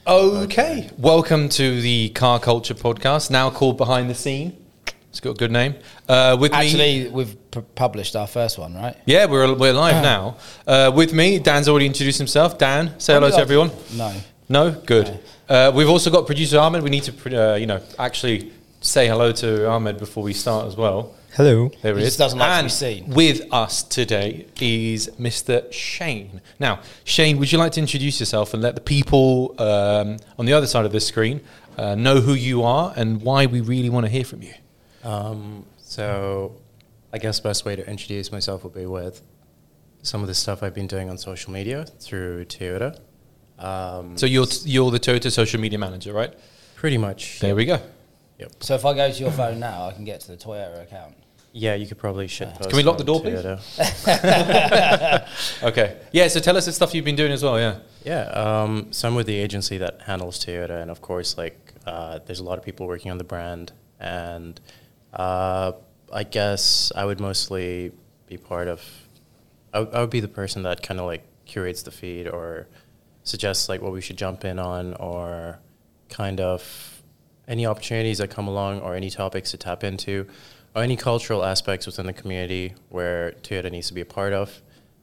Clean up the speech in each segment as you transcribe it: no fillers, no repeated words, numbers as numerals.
Okay, welcome to the Car Culture Podcast, now called Behind the Scene. It's got a good name. We've published our first one, right? Yeah, we're live now. With me, Dan's already introduced himself. Dan, say hello to everyone. No? Good. We've also got producer Ahmed. We need to, actually say hello to Ahmed before we start as well. Hello. There he is. Just doesn't like to be seen. With us today is Mr. Shane. Now, Shane, would you like to introduce yourself and let the people on the other side of the screen know who you are and why we really want to hear from you? So I guess the best way to introduce myself will be with some of the stuff I've been doing on social media through Toyota. So you're the Toyota social media manager, right? Pretty much. There we go. Yep. So if I go to your phone now, I can get to the Toyota account. Yeah, you could probably shitpost. Can we lock the door, please? Okay. Yeah, so tell us the stuff you've been doing as well, yeah. Yeah, so I'm with the agency that handles Toyota, and of course, there's a lot of people working on the brand, and I guess I would mostly be part of, I would be the person that kind of curates the feed or suggests what we should jump in on, or kind of any opportunities that come along, or any topics to tap into, or any cultural aspects within the community where Toyota needs to be a part of.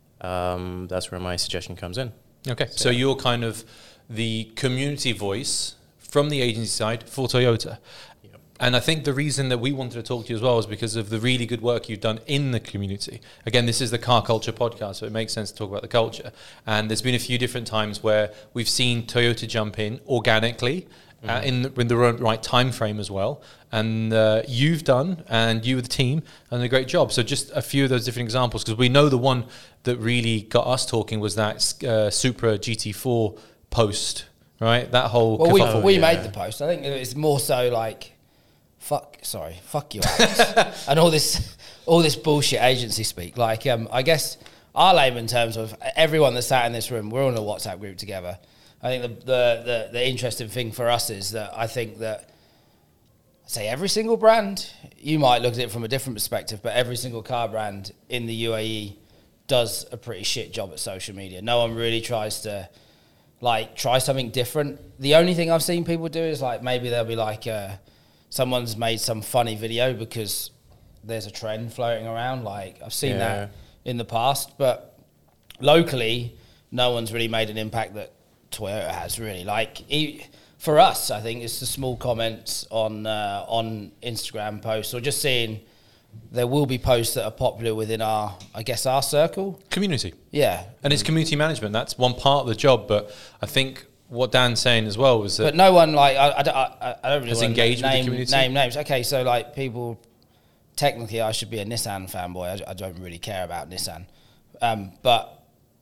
That's where my suggestion comes in. Okay, so you're kind of the community voice from the agency side for Toyota. Yep. And I think the reason that we wanted to talk to you as well is because of the really good work you've done in the community. Again, this is the Car Culture Podcast, so it makes sense to talk about the culture. And there's been a few different times where we've seen Toyota jump in organically, in the right time frame as well, and you've done, and you with the team, done a great job. So just a few of those different examples, because we know the one that really got us talking was that Supra GT4 post, right? That whole we made the post. I think it's more so fuck you, Alex, and all this bullshit agency speak. I guess our layman terms of everyone that sat in this room, we're all in a WhatsApp group together. I think the interesting thing for us is that I think that, say, every single brand, you might look at it from a different perspective, but every single car brand in the UAE does a pretty shit job at social media. No one really tries to, try something different. The only thing I've seen people do is, maybe they'll be someone's made some funny video because there's a trend floating around. I've seen that in the past, but locally, no one's really made an impact that Toyota has, really. For us, I think it's the small comments on Instagram posts, or just seeing there will be posts that are popular within our circle. Community. Yeah. And it's community management. That's one part of the job, but I think what Dan's saying as well was that... But no one, I don't really has want engaged to with the community. Name names. Okay, so, people... Technically, I should be a Nissan fanboy. I don't really care about Nissan. But,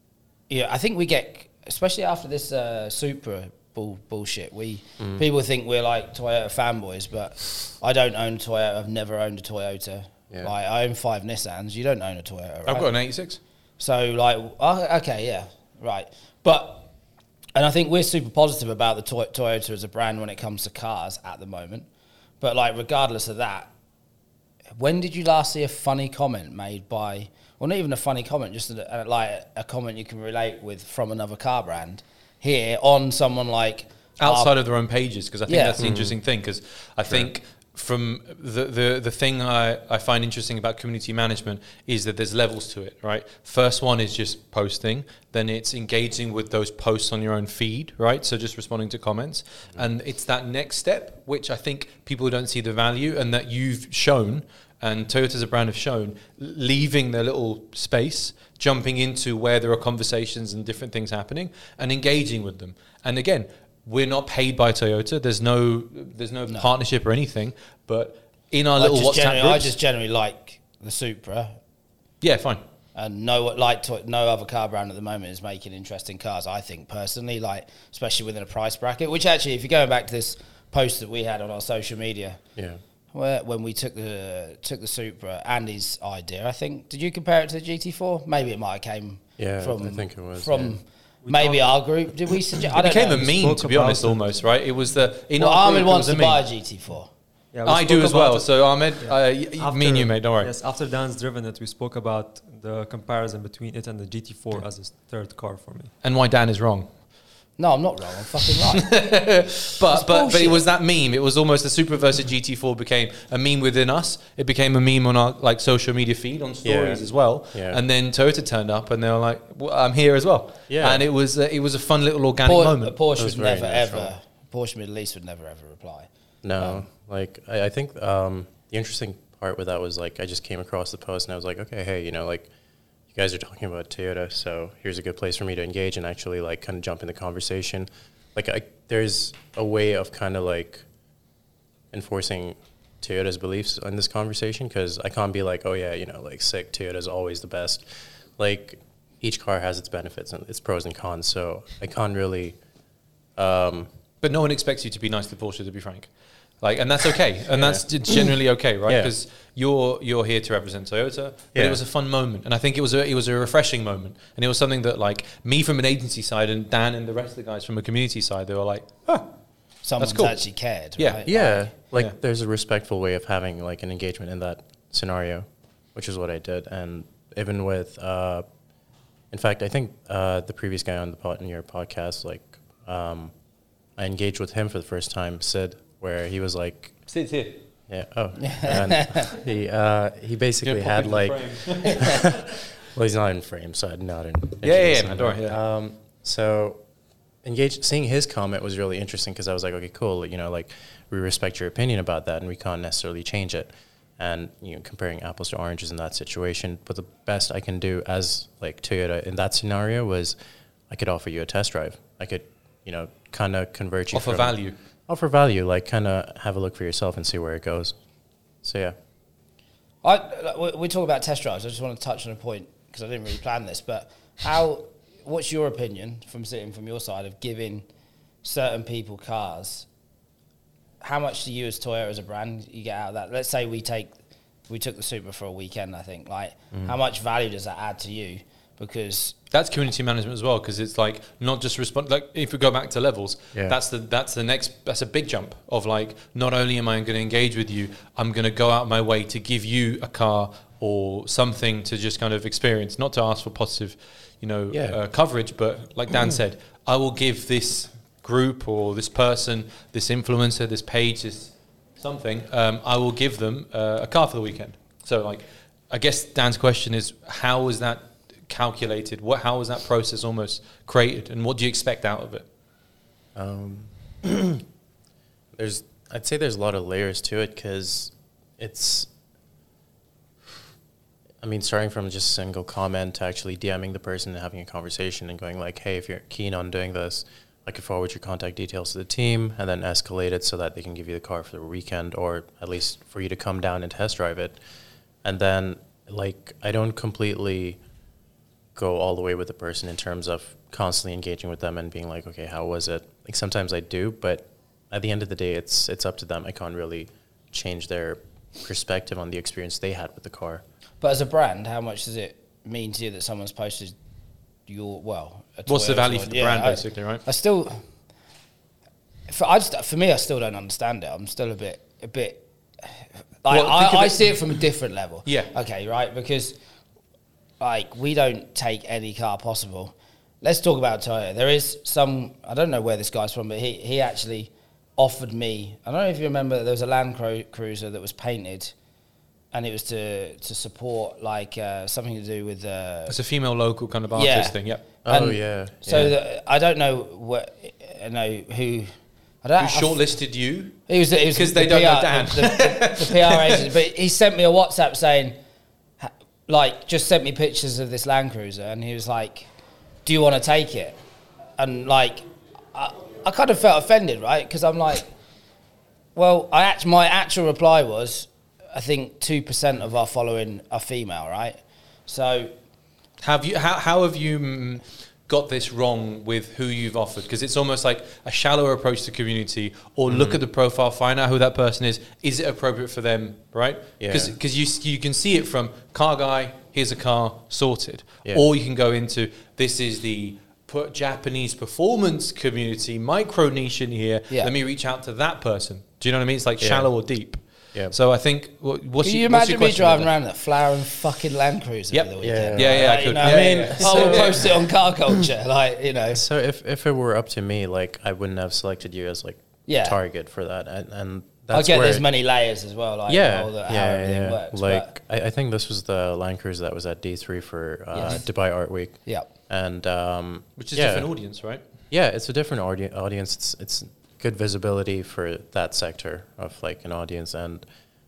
I think we get... Especially after this Supra bullshit, people think we're Toyota fanboys, but I don't own Toyota. I've never owned a Toyota. Yeah. I own 5 Nissans. You don't own a Toyota, right? I've got an 86. So okay, yeah, right. And I think we're super positive about the Toyota as a brand when it comes to cars at the moment. But regardless of that, when did you last see a funny comment made by? Well, not even a funny comment, just a comment you can relate with from another car brand here on someone outside of their own pages, because I think that's the interesting thing, because I think from the thing I find interesting about community management is that there's levels to it, right? First one is just posting, then it's engaging with those posts on your own feed, right? So just responding to comments, and it's that next step, which I think people don't see the value, and that you've shown, and Toyota as a brand have shown, leaving their little space, jumping into where there are conversations and different things happening, and engaging with them. And again, we're not paid by Toyota. There's no partnership or anything. But in our little WhatsApp groups, I just generally like the Supra. Yeah, fine. And no other car brand at the moment is making interesting cars, I think, personally, especially within a price bracket, which actually, if you're going back to this post that we had on our social media, when we took the Supra, Andy's idea, I think, did you compare it to the GT4? Maybe it might have came from... I think it was. Maybe our group. Did we suggest? It became a meme, to be honest, almost, right? It was the... Ahmed wants to buy a GT4. Yeah, I do as well. So Ahmed, me and you, mate, don't worry. Yes, after Dan's driven it, we spoke about the comparison between it and the GT4 as a third car for me. And why Dan is wrong. No, I'm not wrong. I'm fucking right. But it was that meme. It was almost the Supra versus GT4 became a meme within us. It became a meme on our like social media feed on stories as well. Yeah. And then Toyota turned up and they were like, well, "I'm here as well." Yeah. And it was a fun little organic moment. Porsche would never ever. Porsche Middle East would never ever reply. No, I think the interesting part with that was like I just came across the post and I was like, okay, hey, like. You guys are talking about Toyota, so here's a good place for me to engage and actually like kind of jump in the conversation. Like there's a way of kind of like enforcing Toyota's beliefs in this conversation because I can't be like, oh yeah, like sick, Toyota's always the best. Like each car has its benefits and its pros and cons, so I can't really. But no one expects you to be nice to Porsche, to be frank. Like, and that's okay, and that's generally okay, right? Because you're here to represent Toyota. But it was a fun moment, and I think it was a refreshing moment, and it was something that like me from an agency side and Dan and the rest of the guys from a community side, they were like, someone's actually cared. Yeah, right? Like there's a respectful way of having like an engagement in that scenario, which is what I did, and even with, in fact, I think the previous guy on your podcast, like I engaged with him for the first time, Sid. Where he was like, Sid's here. Yeah. Oh. And he basically had like, well, he's not in frame, so I'm not in. Yeah. So, seeing his comment was really interesting because I was like, okay, cool. Like we respect your opinion about that, and we can't necessarily change it. And comparing apples to oranges in that situation, but the best I can do as like Toyota in that scenario was, I could offer you a test drive. I could, kind of convert you offer value. Offer value, like kind of have a look for yourself and see where it goes. So yeah. We talk about test drives. I just want to touch on a point because I didn't really plan this, but what's your opinion from your side of giving certain people cars? How much do you as Toyota as a brand you get out of that? Let's say we took the Supra for a weekend, I think. Like, how much value does that add to you? Because that's community management as well, because it's like not just respond. Like if we go back to levels, that's a big jump of like not only am I going to engage with you, I'm going to go out of my way to give you a car or something to just kind of experience, not to ask for positive, coverage, but like Dan said, I will give this group or this person, this influencer, this page, this something. I will give them a car for the weekend. So like, I guess Dan's question is, how is that calculated? How was that process almost created, and what do you expect out of it? I'd say there's a lot of layers to it because it's, starting from just a single comment to actually DMing the person and having a conversation and going like, hey, if you're keen on doing this, I could forward your contact details to the team and then escalate it so that they can give you the car for the weekend, or at least for you to come down and test drive it. And then like, I don't completely go all the way with the person in terms of constantly engaging with them and being like, okay, how was it? Like sometimes I do, but at the end of the day, it's up to them. I can't really change their perspective on the experience they had with the car. But as a brand, how much does it mean to you that someone's posted what's the value for the brand, basically, right? For me, I still don't understand it. I'm still a bit. I see it from a different level. Yeah. Okay, right, because like we don't take any car possible. Let's talk about Toyota. There is I don't know where this guy's from, but he actually offered me, I don't know if you remember, there was a Land Cruiser that was painted, and it was to support like something to do with it's a female local kind of artist thing. Yep. So I don't know who shortlisted you. It was because they don't know Dan. The PR agent, but he sent me a WhatsApp saying, like, just sent me pictures of this Land Cruiser, and he was like, do you want to take it? And like, I kind of felt offended, right? Because I'm like, well, my actual reply was, I think 2% of our following are female, right? So, how have you got this wrong with who you've offered? Because it's almost like a shallower approach to community, or look at the profile, find out who that person is it appropriate for them, right? Because you can see it from car guy, here's a car, sorted. Or you can go into, this is the Japanese performance community, micro niche in here, let me reach out to that person. Do you know what I mean? It's like shallow or deep. Yeah. So I think what's Can your, you what's your imagine me question driving about around that flowering fucking Land Cruiser Yep. for the Yeah. weekend? Yeah, Like, I could. you know, I mean, I will post it on Car Culture, like, you know. So if it were up to me, like I wouldn't have selected you as like Yeah. target for that, and I that's get where there's many layers as well, like yeah, how everything works. Like I think this was the Land Cruiser that was at D3 for Yes. Dubai Art Week. Yeah. And which is yeah. different audience, right? Yeah, it's a different audience. It's good visibility for that sector of like an audience, and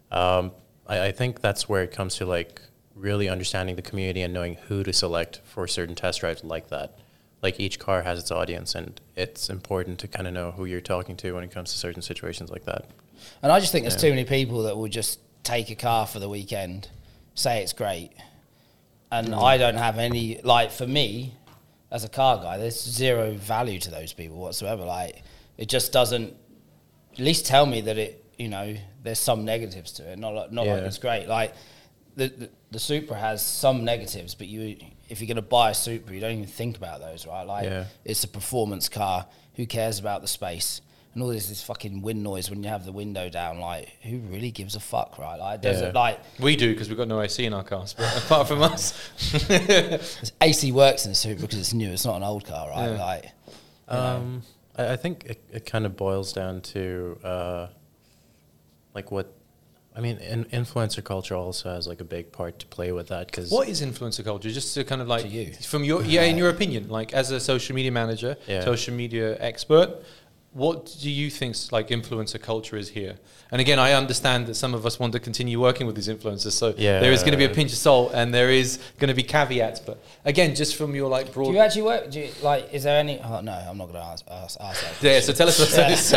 I think that's where it comes to like really understanding the community and knowing who to select for certain test drives like that. Like each car has its audience, and it's important to kind of know who you're talking to when it comes to certain situations like that. And I just think there's too many people that will just take a car for the weekend, say it's great, and I don't have any, like, for me, as a car guy, there's zero value to those people whatsoever. Like, it just doesn't, at least tell me that it, you know, there's some negatives to it, not like it's great. Like, the Supra has some negatives, but if you're going to buy a Supra, you don't even think about those, right? Like, it's a performance car. Who cares about the space? And all this fucking wind noise when you have the window down. Like, who really gives a fuck, right? Like, like We do, because we've got no AC in our cars, but apart from us. AC works in a Supra because it's new. It's not an old car, right? Yeah. Like, I think it kind of boils down to like what I mean. Influencer culture also has like a big part to play with that. Because what is influencer culture? Just to kind of like To you. from your in your opinion, like as a social media manager, social media expert, what do you think like influencer culture is here? And again, I understand that some of us want to continue working with these influencers, so there is going to be a pinch of salt and there is going to be caveats. But again, just from your like broad, do you actually work? Do you, like, is there any? Oh no, I'm not going to ask that. yeah. So tell us what that is. So,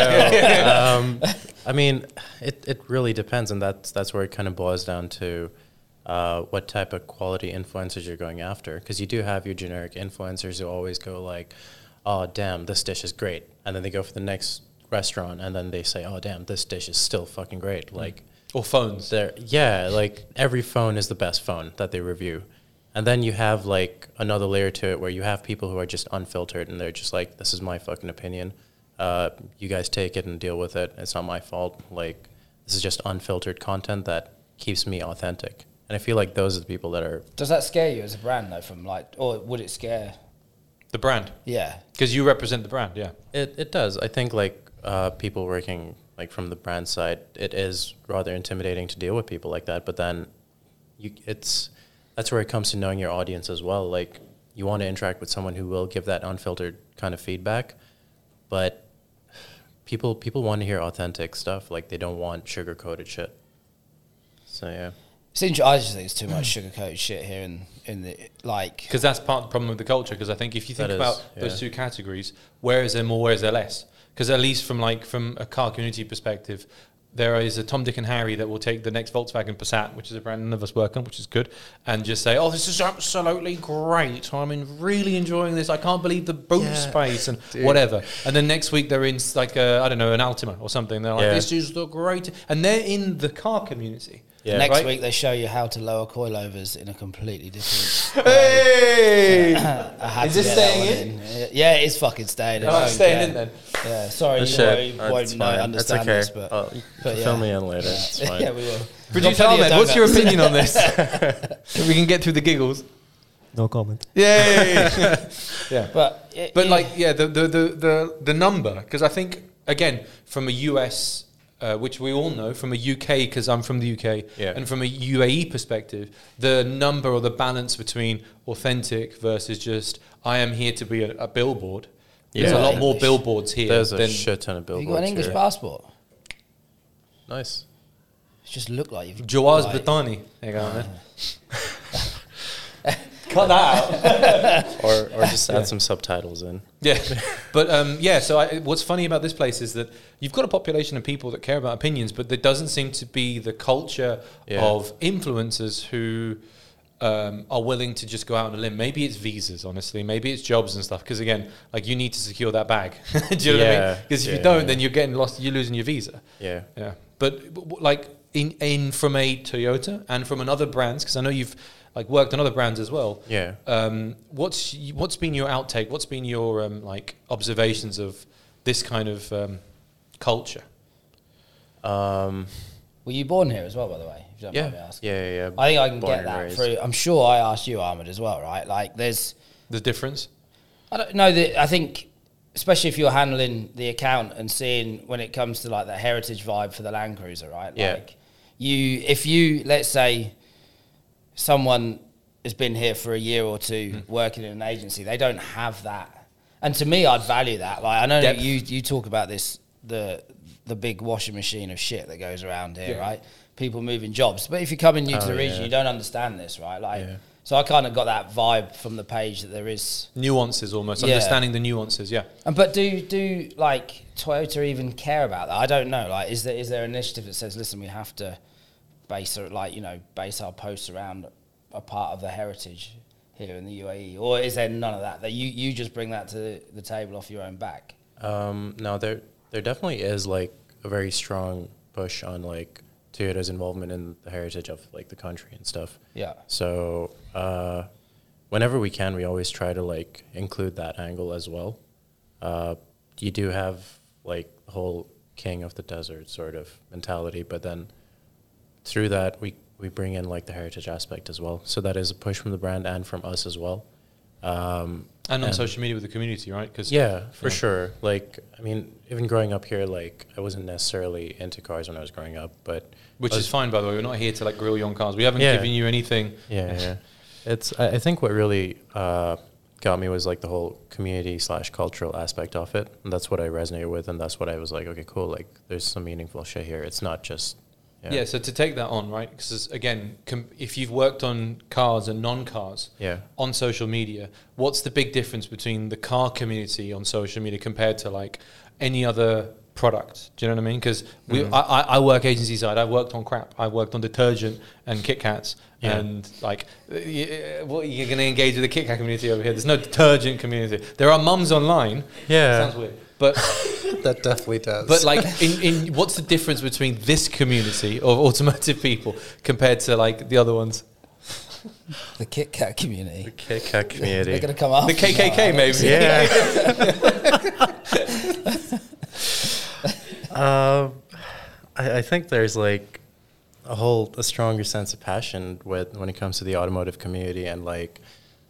I mean, it really depends, and that's where it kind of boils down to what type of quality influencers you're going after. Because you do have your generic influencers who always go like, "Oh, damn, this dish is great," and then they go for the next restaurant, and then they say, "Oh, damn, this dish is still fucking great." Like, or phones. Like every phone is the best phone that they review. And then you have like another layer to it where you have people who are just unfiltered and they're just like, "This is my fucking opinion. You guys take it and deal with it. It's not my fault. Like, this is just unfiltered content that keeps me authentic." And I feel like those are the people that are... Does that scare you as a brand though? From like, or would it scare The brand. Yeah. Because you represent the brand, yeah. It does. I think like people working like from the brand side, it is rather intimidating to deal with people like that. But then that's where it comes to knowing your audience as well. Like, you want to interact with someone who will give that unfiltered kind of feedback, but people want to hear authentic stuff. Like, they don't want sugar-coated shit. So yeah. I just think it's too much sugar-coated shit here in the, like... Because that's part of the problem with the culture. Because I think if you think about those two categories, where is there more, where is there less? Because at least from a car community perspective, there is a Tom, Dick and Harry that will take the next Volkswagen Passat, which is a brand none of us work on, which is good, and just say, "Oh, this is absolutely great. I'm really enjoying this. I can't believe the boot space and whatever." And then next week they're in like I don't know, an Altima or something. They're like, "This is the great," and they're in the car community. Yeah. Next week they show you how to lower coilovers in a completely different way. Hey! Is this staying in? Yeah, it is fucking staying in. Oh, it's staying in then. Yeah, sorry, you won't understand this, but fill me in later. It's fine. Yeah, we will. Producer Ahmed, what's your opinion on this? We can get through the giggles. No comment. Yay! Yeah, but the number, because I think again from a US. Which we all know from a UK, because I'm from the UK, and from a UAE perspective, the number or the balance between authentic versus just I am here to be a billboard. There's a lot more billboards here. There's a shit ton of billboards. You got an English passport? Nice. It just look like you've... Jawaz Batani. There you go, man. Cut that out. or just add some subtitles in. Yeah. But so what's funny about this place is that you've got a population of people that care about opinions, but there doesn't seem to be the culture of influencers who are willing to just go out on a limb. Maybe it's visas, honestly. Maybe it's jobs and stuff. Because again, like, you need to secure that bag. Do you know what I mean? Because if you don't, then you're getting lost. You're losing your visa. Yeah. Yeah. But like in from a Toyota and from another brands, because I know you've like worked on other brands as well. Yeah. What's been your outtake? What's been your like observations of this kind of culture? Well, Were you born here as well, by the way? If you don't mind me asking. Yeah. I think I can Born get and that raised. through. I'm sure I asked you, Ahmed, as well, right? Like, there's... The difference? I don't know. I think, especially if you're handling the account and seeing when it comes to, like, the heritage vibe for the Land Cruiser, right? Yeah. Like, if you, let's say, someone has been here for a year or two working in an agency, they don't have that. And to me, I'd value that. Like, I know that you talk about this, the big washing machine of shit that goes around here, right? People moving jobs. But if you come in new to the region, you don't understand this, right? Like, so I kind of got that vibe from the page that there is Nuances almost, understanding the nuances, But do like Toyota even care about that? I don't know. Like, is there an initiative that says, listen, we have to base our posts around a part of the heritage here in the UAE, or is there none of that? That you just bring that to the table off your own back? No, there definitely is like a very strong push on like Toyota's involvement in the heritage of like the country and stuff. Yeah. So whenever we can, we always try to like include that angle as well. You do have like the whole king of the desert sort of mentality, but then through that we bring in like the heritage aspect as well. So that is a push from the brand and from us as well. And on social media with the community, right? Cause, for sure. Like, I mean, even growing up here, like, I wasn't necessarily into cars when I was growing up, but... Which is fine, by the way. We're not here to, like, grill you on cars. We haven't given you anything. Yeah. I think what really got me was, like, the whole community/cultural aspect of it. And that's what I resonated with, and that's what I was like, okay, cool. Like, there's some meaningful shit here. It's not just... Yeah, so to take that on, right? Because again, if you've worked on cars and non-cars on social media, what's the big difference between the car community on social media compared to like any other product? Do you know what I mean? Because I work agency side. I've worked on crap. I've worked on detergent and Kit Kats. And like, what you're going to engage with the Kit Kat community over here? There's no detergent community. There are mums online. Yeah, sounds weird, but. That definitely does. But like, in what's the difference between this community of automotive people compared to like the other ones? The Kit Kat community. The Kit Kat community. They're going to come after the KKK, maybe. Yeah. I think there's like a stronger sense of passion when it comes to the automotive community, and like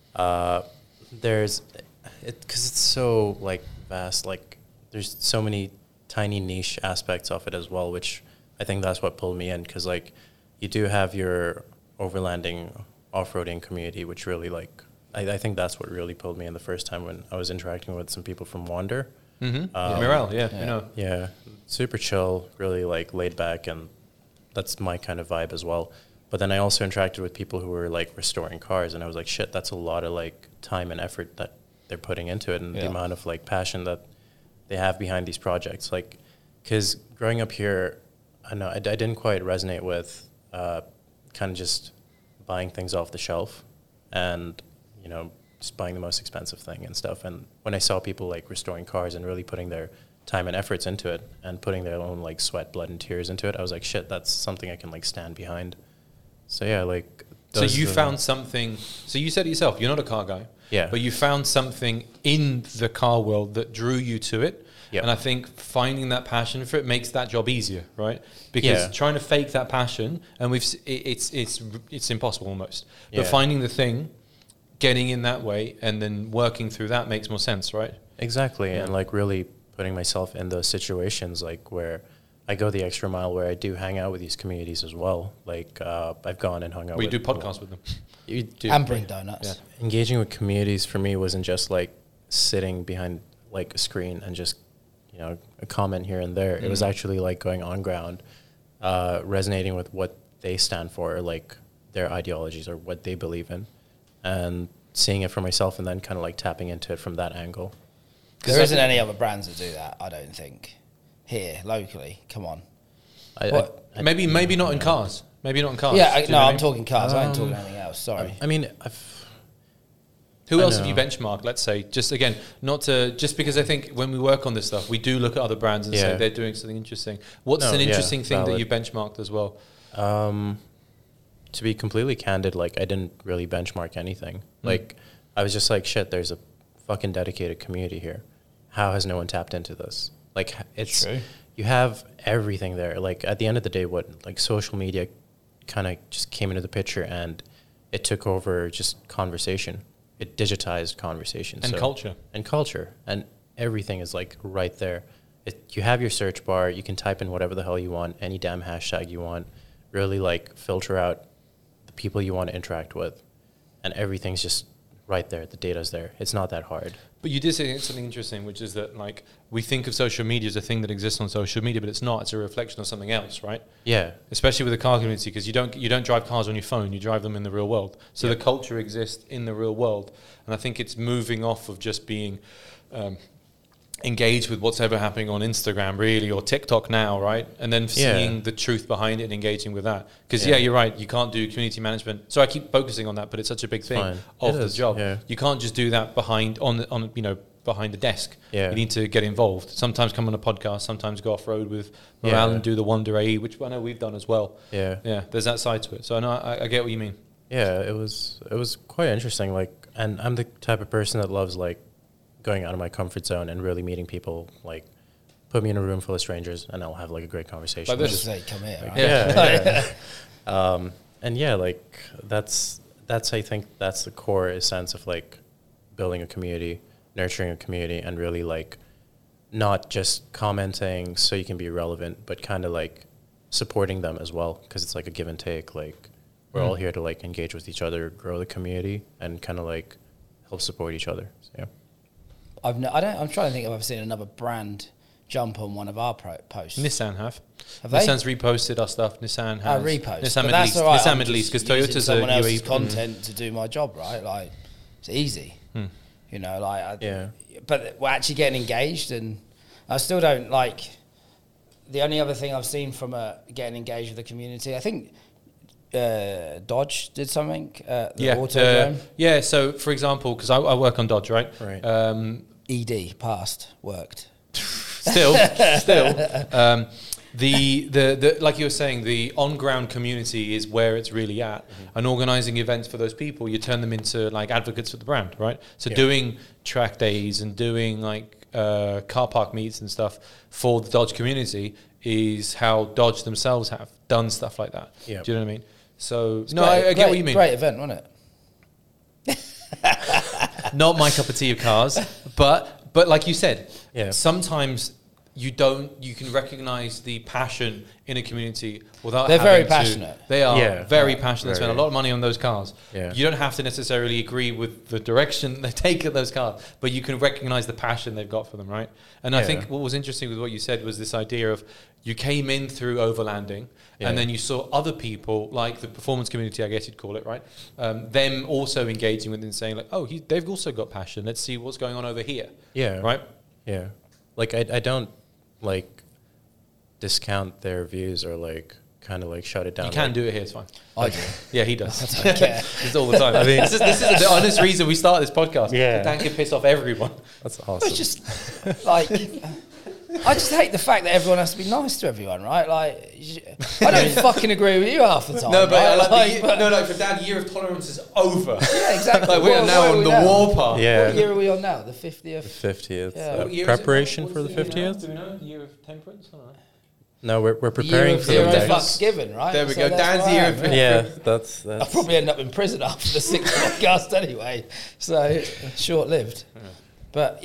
because it's so like vast, like. There's so many tiny niche aspects of it as well, which I think that's what pulled me in, because like you do have your overlanding off-roading community, which really like I think that's what really pulled me in the first time when I was interacting with some people from Wander. Mirel, you know. Yeah, super chill, really like laid back, and that's my kind of vibe as well. But then I also interacted with people who were like restoring cars, and I was like, shit, that's a lot of like time and effort that they're putting into it, and the amount of like passion that they have behind these projects. Like, because growing up here, I know I didn't quite resonate with kind of just buying things off the shelf and, you know, just buying the most expensive thing and stuff. And when I saw people like restoring cars and really putting their time and efforts into it and putting their own like sweat, blood, and tears into it, I was like, shit, that's something I can like stand behind. So yeah, like. So you found something. So you said it yourself, you're not a car guy. Yeah. But you found something in the car world that drew you to it. Yep. And I think finding that passion for it makes that job easier, right? Because trying to fake that passion, and it's impossible almost. But finding the thing, getting in that way, and then working through that makes more sense, right? Exactly. And like really putting myself in those situations, like where I go the extra mile, where I do hang out with these communities as well. Like I've gone and hung out. You do podcasts with them. You do. And bring donuts. Yeah. Engaging with communities for me wasn't just like sitting behind like a screen and just, you know, a comment here and there. It was actually like going on ground, resonating with what they stand for, or like their ideologies or what they believe in, and seeing it for myself, and then kind of like tapping into it from that angle. There isn't any other brands that do that, I don't think, here locally. Come on. Maybe not in cars. Maybe not in cars. Yeah, I'm talking cars. I ain't talking anything else. Sorry. I mean, who else have you benchmarked? Let's say, just again, just because I think when we work on this stuff, we do look at other brands and say they're doing something interesting. What's an interesting thing that you benchmarked as well? To be completely candid, like I didn't really benchmark anything. Like I was just like, shit, there's a fucking dedicated community here. How has no one tapped into this? Like it's, true. you have everything there. Like at the end of the day, what like social media kind of just came into the picture and it took over just conversation. It digitized conversation. And culture. And culture. And everything is like right there. You have your search bar. You can type in whatever the hell you want, any damn hashtag you want. Really like filter out the people you want to interact with. And everything's just right there. The data's there. It's not that hard. But you did say something interesting, which is that like we think of social media as a thing that exists on social media, but it's not. It's a reflection of something else, right? Yeah. Especially with the car community, because you don't drive cars on your phone. You drive them in the real world. So the culture exists in the real world, and I think it's moving off of just being engaged with what's ever happening on Instagram, really, or TikTok now, right? And then seeing the truth behind it and engaging with that. Because you're right. You can't do community management. So I keep focusing on that, but it's such a big thing of the job. Yeah. You can't just do that behind the desk. Yeah. You need to get involved. Sometimes come on a podcast. Sometimes go off road with Morale and do the Wander AE, which I know we've done as well. Yeah. Yeah. There's that side to it. So I know I get what you mean. Yeah. It was quite interesting. Like, and I'm the type of person that loves like going out of my comfort zone and really meeting people. Like, put me in a room full of strangers and I'll have like a great conversation. Like this, say, come here. Right? Yeah. And yeah, like that's I think that's the core essence of like building a community, nurturing a community, and really like not just commenting so you can be relevant, but kind of like supporting them as well, because it's like a give and take. Like we're all here to like engage with each other, grow the community, and kind of like help support each other. So, yeah. I'm trying to think if I've seen another brand jump on one of our posts. Nissan have they? Nissan's reposted our stuff. Nissan has repost. Nissan Middle East. Right. Nissan Middle East, because Toyota's someone else's content to do my job, right? Like it's easy, you know. Like but we're actually getting engaged, and I still don't like. The only other thing I've seen from getting engaged with the community, I think. Dodge did something at the Autodrome. So for example, because I work on Dodge, right? ED passed worked. Still, the like you were saying, the on ground community is where it's really at, and organising events for those people, you turn them into like advocates for the brand, right? So doing track days and doing like car park meets and stuff for the Dodge community is how Dodge themselves have done stuff like that. Do you know what I mean? So I get what you mean. Great event, wasn't it? Not my cup of tea of cars, but like you said, sometimes you can recognize the passion in a community without They're very passionate. They are very passionate. They spend a lot of money on those cars. Yeah. You don't have to necessarily agree with the direction they take at those cars, but you can recognize the passion they've got for them, right? And I think what was interesting with what you said was this idea of you came in through overlanding, and then you saw other people, like the performance community, I guess you'd call it, right? Them also engaging with it and saying like, oh, they've also got passion. Let's see what's going on over here. Yeah. Right? Yeah. Like I don't like discount their views or like kind of like shut it down. You can do it here, it's fine. I do. Yeah, he does. I don't care. It's all the time. I mean, this is the honest reason we start this podcast. Yeah. Dan can piss off everyone. That's awesome. It's just like I just hate the fact that everyone has to be nice to everyone, right? Like, I don't fucking agree with you half the time. No, but right? for Dan, year of tolerance is over. Yeah, exactly. Like we are now on the warpath. Yeah. What year are we on now? The 50th? The 50th. Yeah. Preparation for the 50th? Do we know? Year of temperance? No, we're preparing for the next. Fucks given, right? There we go. Dan's year of temperance. Yeah, that's... I'll probably end up in prison after the 6th podcast anyway. So, short-lived. But,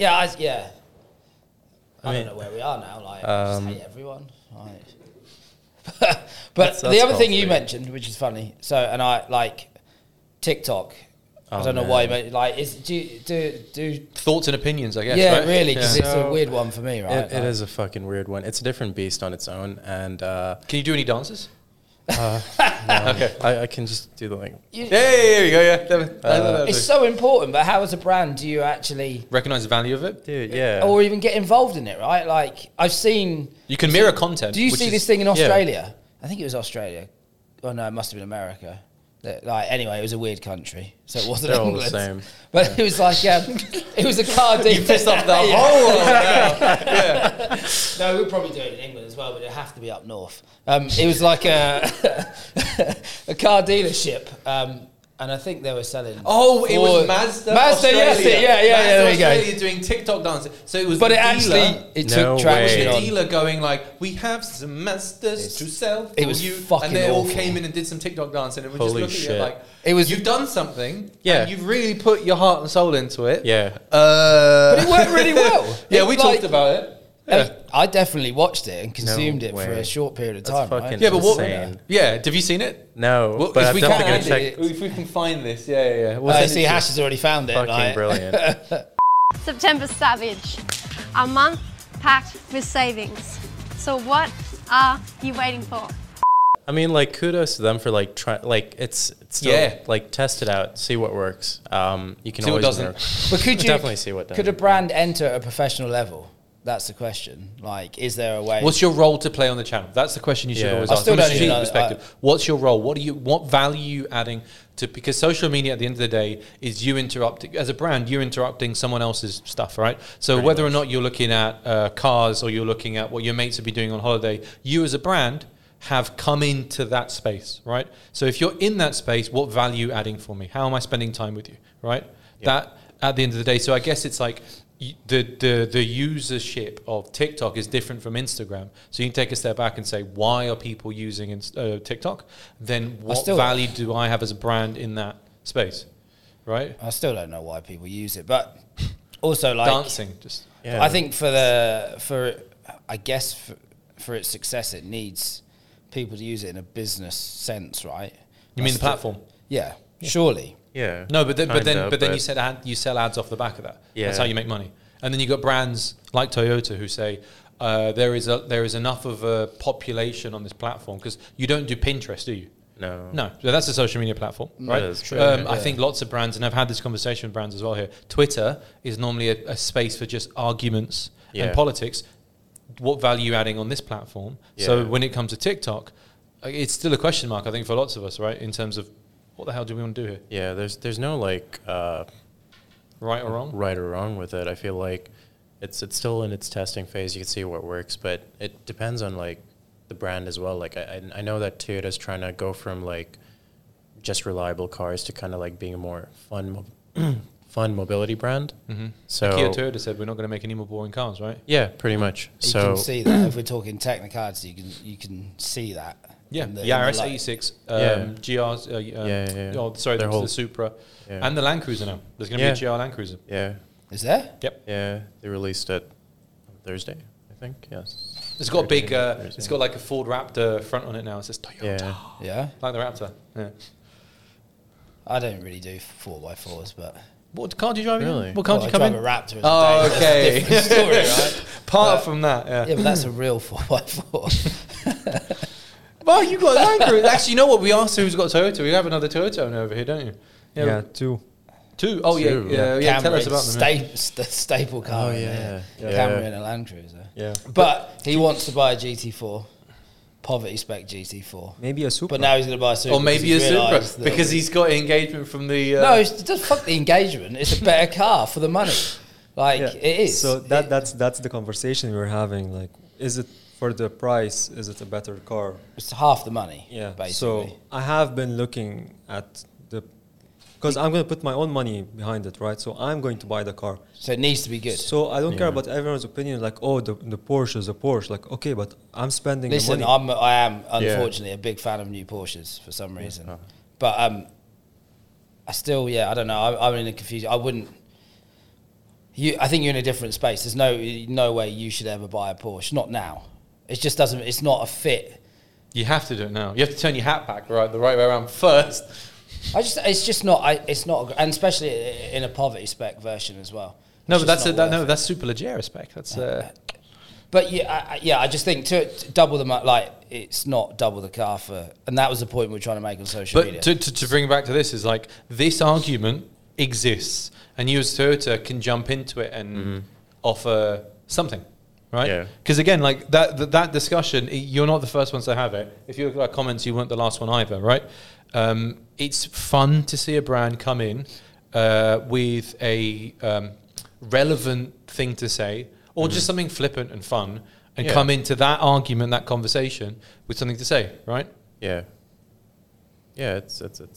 I don't know where we are now. Like, I just hate everyone. Like, but the other thing you mentioned, which is funny, and I like TikTok. I don't know why, but like, do thoughts and opinions, I guess. Yeah, right? really, because it's a weird one for me, right? It is a fucking weird one. It's a different beast on its own, and can you do any dances? No. Okay, I can just do the like. There you go. Yeah, it's so important. But how, as a brand, do you actually recognize the value of it, dude? Yeah, or even get involved in it? Right? Like I've seen. You can mirror content. Do you see this thing in Australia? I think it was Australia. Oh no, it must have been America. Like anyway, it was a weird country, so it wasn't England. All the same. But it was like it was a car dealer. You pissed off the whole world. No, we'll probably do it in England as well, but it'd have to be up north. It was like a car dealership, and And I think they were selling. Oh, it was Mazda. Mazda, yes, Australia. yeah. There we go. Australia doing TikTok dances. So it was. But the it actually No took traction the on. dealer going like, "We have some Mazdas to sell for it was you," fucking and they all awful. came in and did some TikTok dancing, and we Holy just look at shit. you like, It was- "You've done something. Yeah. and you've really put your heart and soul into it." Yeah. But it worked really well. Yeah, It, we like, talked about it. Yeah. I definitely watched it and consumed it for way. a short period of That's time. fucking Right? Yeah, but what? insane. Yeah, have you seen it? No, Well, but if I'm we definitely can gonna check. if we can find this, yeah. We'll I send it see to you. Hash has already found it. Fucking like- brilliant. September Savage, a month packed with savings. So what are you waiting for? I mean, like, kudos to them for like try. Like, it's still Yeah. like test it out, see what works. You can See what always doesn't. learn. But could you Definitely see what could doesn't. a brand enter at a professional level? That's the question. Like, is there a way? What's your role to play on the channel? That's the question you should Yeah. always I ask still from a don't even strategic know, perspective. What's your role? What value are you adding to? Because social media at the end of the day is you interrupting as a brand. You're interrupting someone else's stuff, right? So Pretty whether much. or not you're looking at cars or you're looking at what your mates would be doing on holiday, you as a brand have come into that space, right? So if you're in that space, what value adding for me? How am I spending time with you, right? Yeah. That at the end of the day. So I guess it's like the usership of TikTok is different from Instagram. So you can take a step back and say, why are people using TikTok? Then what still- value do I have as a brand in that space, right? I still don't know why people use it, but also like Dancing, just Yeah. I think for its success, it needs people to use it in a business sense, right? you mean the platform? Yeah, surely. Yeah. No, but then Kinda, you said you sell ads off the back of that. Yeah. That's how you make money. And then you got brands like Toyota who say there is enough of a population on this platform because you don't do Pinterest, do you? No. No, so that's a social media platform, right? That is true. I think lots of brands, and I've had this conversation with brands as well here. Twitter is normally a space for just arguments Yeah. and politics. What value are you adding on this platform? So Yeah. when it comes to TikTok, it's still a question mark, I think, for lots of us, right? In terms of what the hell do we want to do here, Yeah. There's no like right or wrong? right or wrong with it. I feel like it's still in its testing phase. You can see what works, but it depends on like the brand as well. Like I know that Toyota's trying to go from like just reliable cars to kind of like being a more fun mobility brand. Mm-hmm. So Kia Toyota said we're not going to make any more boring cars, right? yeah, pretty much. You So can see that if we're talking technicality, you can see that. Yeah, in the Yaris light. 86, Yeah. GRs. Yeah. Oh, sorry, Their the whole- Supra, yeah. and the Land Cruiser now. There's going to Yeah. be a GR Land Cruiser. yeah, Is there? Yep. yeah, they released it on Thursday, I think. Yes. It's got a big. Thursday. It's got like a Ford Raptor front on it now. It says Toyota, Yeah. Yeah. like the Raptor. Yeah. I don't really do 4x4s, but What car do you drive? again? Really? What car do I you come drive in? a Raptor. As Oh, a day. okay. That's a different story, right? Apart But- from that, yeah. Yeah, but that's a real 4x4. Well, you got a Land Cruiser. Actually, you know what? We asked who's got a Toyota. We have another Toyota owner over here, don't you? Yeah, two. Two. Oh, Two. yeah. Tell us Camry, about them. yeah. staple car. Oh, in yeah. there. Yeah. Camry and a Land Cruiser. Yeah. But he wants to buy a GT4, poverty spec GT4. Maybe a Supra. But now he's going to buy a Supra. Or maybe a because he's Supra realised that- because he's got engagement from the. No, it's just fuck the engagement. It's a better car for the money. Like Yeah. it is. So that's the conversation we were having. Like, is it for the price? Is it a better car? it's half the money. Yeah. basically. So I have been looking at because I'm going to put my own money behind it, right? So I'm going to buy the car. So it needs to be good. So I don't care Yeah. about everyone's opinion. Like, oh, the Porsche is a Porsche. Like, okay, but I'm spending Listen, the money. I am unfortunately a big fan of new Porsches for some reason, but I still, I don't know. I'm in a confusion. I wouldn't. I think you're in a different space. There's no way you should ever buy a Porsche. Not now. It just doesn't. It's not a fit. You have to do it now. You have to turn your hat back the right way around first. It's just not. It's not, and especially in a poverty spec version as well. No, It's but just not worth it. that's super Leggera spec. That's But I just think to double the like it's not double the car for, and that was the point we we're trying to make on social media. But to bring it back to this is like this argument exists, and you as Toyota can jump into it and offer something, right? Yeah. Because again, like that discussion, you're not the first ones to have it. If you look at our comments, you weren't the last one either, right? It's fun to see a brand come in with a relevant thing to say, or just something flippant and fun, and come into that argument, that conversation with something to say, right? Yeah. Yeah, it's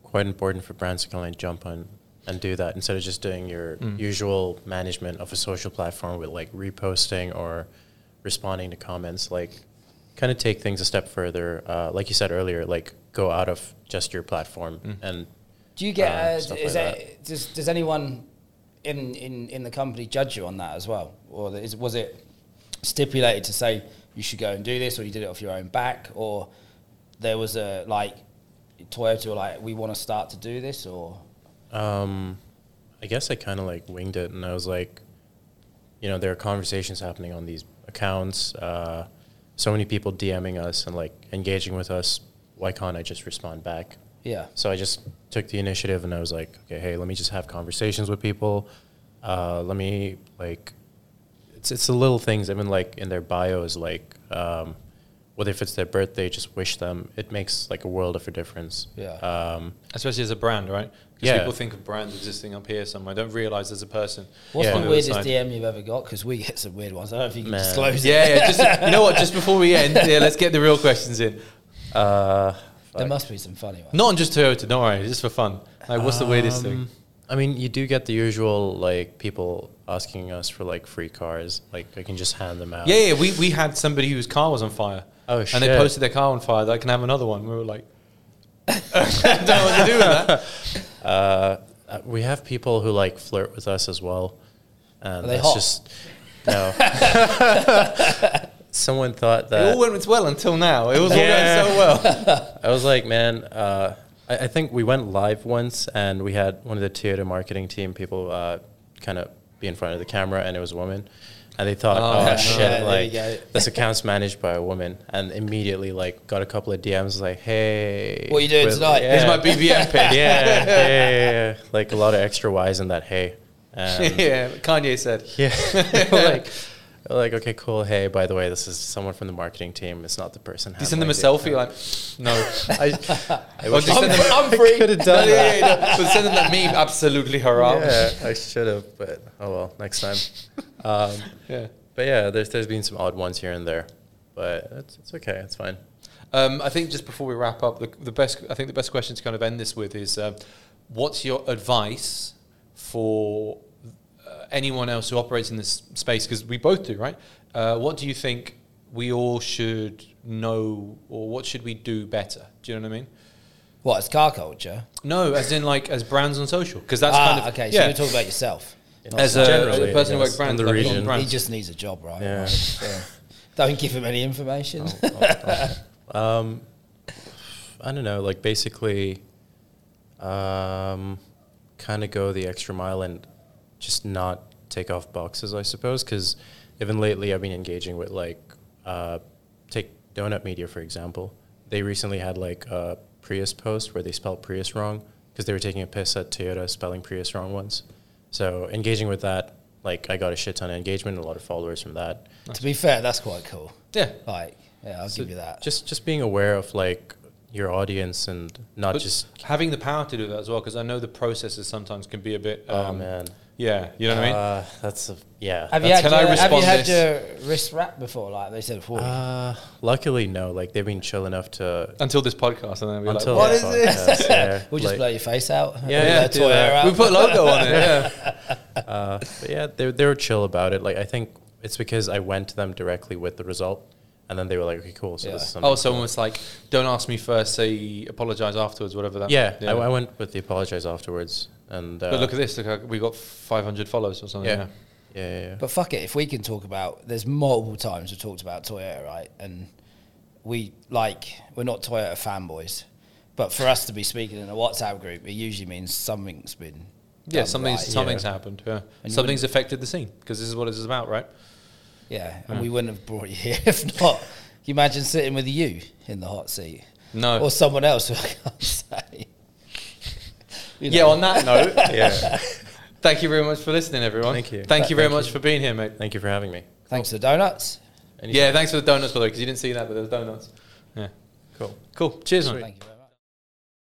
quite important for brands to kind of like jump on and do that instead of just doing your usual management of a social platform with like reposting or responding to comments. Like, kind of take things a step further. Like you said earlier, like go out of just your platform and. Do you get? Does anyone in the company judge you on that as well, or was it stipulated to say you should go and do this, or you did it off your own back, or there was a like Toyota were like, we want to start to do this, or? I guess I kind of like winged it, and I was like, there are conversations happening on these accounts, so many people DMing us and like engaging with us. Why can't I just respond back? Yeah. So I just took the initiative, and I was like, okay, hey, let me just have conversations with people. Let me like, it's the little things, even like in their bios, like whether if it's their birthday, just wish them. It makes like a world of a difference. Yeah. Especially as a brand, right? Because Yeah. people think of brands existing up here somewhere. Don't realize there's a person. What's Yeah. the on other weirdest side. DM you've ever got? Because we get some weird ones. I don't know if you can Man. disclose it. Yeah. Just you know what? Just before we end, let's get the real questions in. There must be some funny ones. Not on just Toyota. Don't worry. Just for fun. Like, what's the weirdest thing? I mean, you do get the usual like people asking us for like free cars. Like I can just hand them out. Yeah. We had somebody whose car was on fire. Oh, And shit. they posted their car on fire. That I can have another one. We were like, I don't know what to do with that. We have people who like flirt with us as well, and Are they that's hot? just no. Someone thought It that all went well until now. It was all going so well. I was like, man, I think we went live once, and we had one of the Toyota marketing team people kind of be in front of the camera, and it was a woman, and they thought, Oh, no. shit, Yeah, there like you go. this account's managed by a woman, and immediately like got a couple of DMs like, hey, What are you doing with- tonight? Here's my BBM pin. yeah, like a lot of extra Y's in that hey. And Yeah. Kanye said. yeah, like okay, cool. Hey, by the way, this is someone from the marketing team. It's not the person. Do you send them a selfie? Like, no. I Or wish do you send them I'm free. could have No, done that. yeah. But send them that meme. Absolutely haram. Yeah, I should have, but oh well, next time. Yeah. But yeah, there's been some odd ones here and there, but it's okay. It's fine. I think just before we wrap up, the best question to kind of end this with is, what's your advice for anyone else who operates in this space? Because we both do, right? What do you think we all should know, or what should we do better? Do you know what I mean? What, as car culture? No, as in like as brands on social, because that's kind of okay. So you're talking about yourself. as Generally, a person who yes, works brands in the like, on region. brands. He just needs a job, right? Yeah. Like, so don't give him any information. I don't know, like basically, kind of go the extra mile and just not take off boxes, I suppose. Because even lately, I've been engaging with like, take Donut Media for example. They recently had like a Prius post where they spelled Prius wrong because they were taking a piss at Toyota spelling Prius wrong once. So engaging with that, like I got a shit ton of engagement and a lot of followers from that. To be fair, that's quite cool. Yeah. Like, yeah, I'll give you that. Just being aware of like your audience and not But just having the power to do that as well, because I know the processes sometimes can be a bit. oh man. Yeah, you know what I mean. That's yeah. Have you That's- had, can I your, have you respond had this? your wrist wrapped before? Like they said, Luckily, no. Like they've been chill enough to Until this podcast, and then we're like, until what the is this? podcast, yeah, we'll just like- blow your face out. Yeah, Toy air out. we put logo on it. Yeah, but yeah, they were chill about it. Like I think it's because I went to them directly with the result, and then they were like, okay, cool. So Yeah. this is something Oh, someone was like, "Don't ask me first, say apologize afterwards," whatever that. yeah. I went with the apologize afterwards, and But look at this. Look, we got 500 followers or something. yeah. Yeah. Yeah. But fuck it, if we can talk about, there's multiple times we've talked about Toyota, right? And we're not Toyota fanboys, but for us to be speaking in a WhatsApp group, it usually means something's been Yeah, done something's right. happened. Yeah, And you something's affected the scene because this is what it's about, right? Yeah, and we wouldn't have brought you here if not. Can you imagine sitting with you in the hot seat? No. Or someone else who I can't say. You know. Yeah. On that note, Yeah. thank you very much for listening, everyone. Thank you. Thank you very much for being here, mate. Thank you for having me. Thanks for the donuts. Yeah, thanks for the donuts, by the way, because you didn't see that, but there's donuts. Yeah. Cool. Cool. Cheers, man. Thank you very much.